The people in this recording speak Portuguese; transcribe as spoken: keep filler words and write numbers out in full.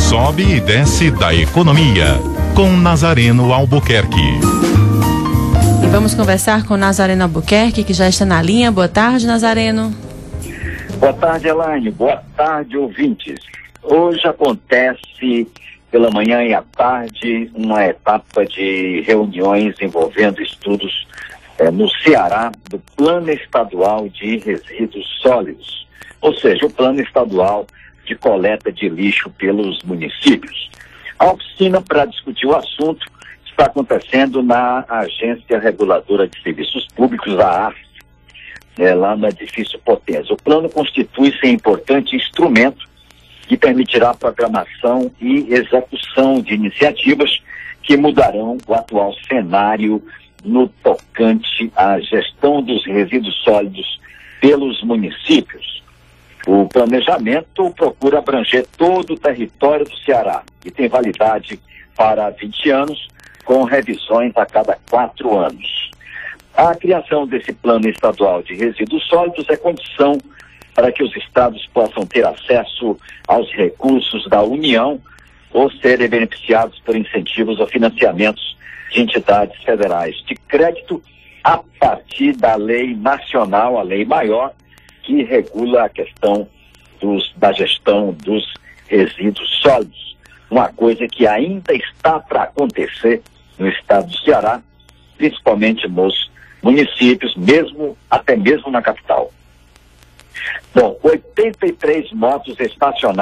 sobe e desce da economia, com Nazareno Albuquerque. E vamos conversar com Nazareno Albuquerque, que já está na linha. Boa tarde, Nazareno. Boa tarde, Elaine. Boa tarde, ouvintes. Hoje acontece pela manhã e à tarde uma etapa de reuniões envolvendo estudos eh, no Ceará do Plano Estadual de Resíduos Sólidos, ou seja, o Plano Estadual de Coleta de Lixo pelos municípios. A oficina para discutir o assunto está acontecendo na Agência Reguladora de Serviços Públicos, a ARS, é, lá no edifício Potência. O plano constitui-se um importante instrumento que permitirá a programação e execução de iniciativas que mudarão o atual cenário no tocante à gestão dos resíduos sólidos pelos municípios. O planejamento procura abranger todo o território do Ceará e tem validade para vinte anos, com revisões a cada quatro anos. A criação desse Plano Estadual de Resíduos Sólidos é condição para que os estados possam ter acesso aos recursos da União ou serem beneficiados por incentivos ou financiamentos de entidades federais de crédito a partir da lei nacional, a lei maior, que regula a questão dos, da gestão dos resíduos sólidos. Uma coisa que ainda está para acontecer no estado do Ceará, principalmente nos municípios, mesmo até mesmo na capital. Bom, oitenta e três motos estacionadas